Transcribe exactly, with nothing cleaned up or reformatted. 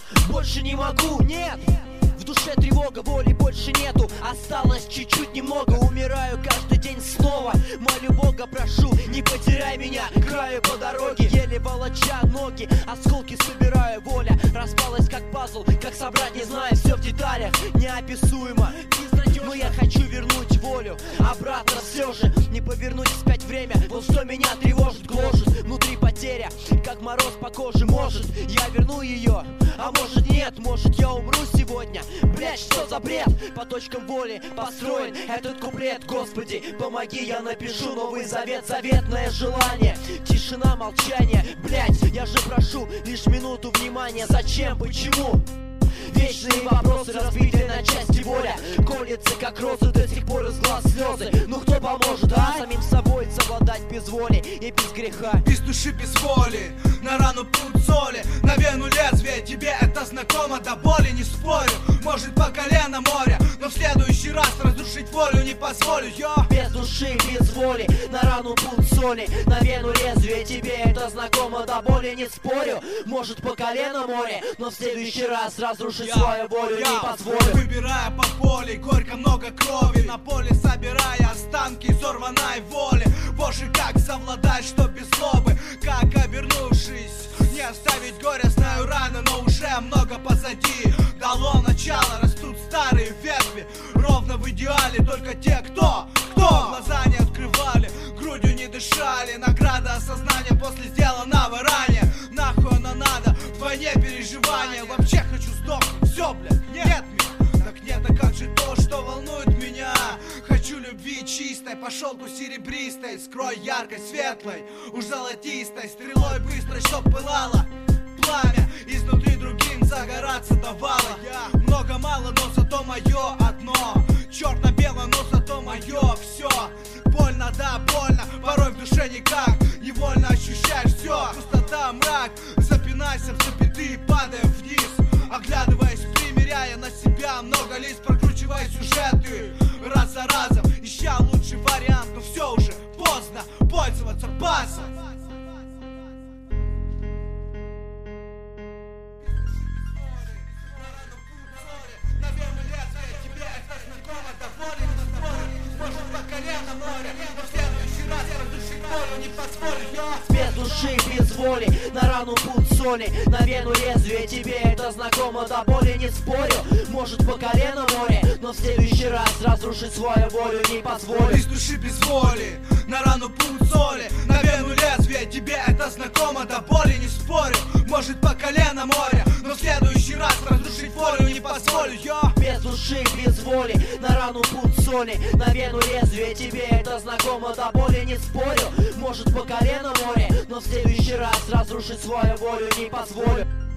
больше не могу, нет. В душе тревога, воли больше нету. Осталось чуть-чуть немного. Умираю каждый день снова. Молю Бога, прошу, не потеряй меня. Краю по дороге, еле волоча ноги. Осколки собираю, воля распалась как пазл. Как собрать, не знаю, все в деталях. Неописуемо, но я хочу вернуть волю обратно все же. Не повернуть вспять время. Вот что меня тревожит, гложет. Внутри потеря, как мороз по коже. Может, я верну ее, а может нет. Может, я умру сегодня. Блять, что за бред? По точкам воли построен этот куплет. Господи, помоги, я напишу новый завет. Заветное желание, тишина, молчание. Блять, я же прошу лишь минуту внимания. Зачем, почему? Вечные вопросы, разбитые на части воля. Колется как розы, до сих пор из глаз слезы. Ну кто поможет, а? Самим собой совладать без воли и без греха. Без души, без воли, на рану пункт соли. На вену лезвие, тебе это знакомо, до боли не спорю. Может по колено моря, но в следующий раз разрушить волю не позволю. Йо! Без души, без воли, на рану пункт соли. На вену лезвие, тебе это знакомо, до боли не спорю. Может по колено море, но в следующий раз разрушить свою волю не позволю. Выбирая по поле, горько много крови. На поле собирая останки изорванной воли. Боже, как совладать, что без злобы. Как обернувшись, не оставить горя. Знаю рано, но уже много позади. Дало начало, растут старые ветви. Ровно в идеале только те, кто, кто глаза не открывали, грудью не дышали. Награда осознания после сделанного ранее. Нахуй оно надо, в войне переживания. Вообще хочу сдохнуть, все, блядь, нет меня. Так нет, а как же то, что волнует меня? Хочу любви чистой, по шелку серебристой. Скрой яркой, светлой, уж золотистой. Стрелой быстрой, чтоб пылало пламя, изнутри другим загораться давало. Много мало, но зато мое одно. Черно-бело, но зато мое все. Больно, да, больно, порой в душе никак. Невольно ощущаешь все. Пустота, мрак, запинайся в запятые, падая вниз. Оглядываясь, примеряя на себя много лиц, прокручивая сюжеты раз за разом, ища лучший вариант. Но все уже поздно пользоваться басом. Без души, без воли, на рану пункт соли. На вену лезвие, тебе это знакомо, до боли не спорю. Может по колено море, но в следующий раз разрушить свою волю не позволю. Без души, без воли, на рану пункт соли. На вену лезвие, тебе это знакомо, до боли не спорю. Может по колено море, но в следующий раз разрушить волю не позволю. Йо! Без души, без воли, на рану пункт соли. На вену лезвие, тебе это знакомо, до боли не спорю. Может по колено море, но в следующий раз разрушить свою волю не позволю.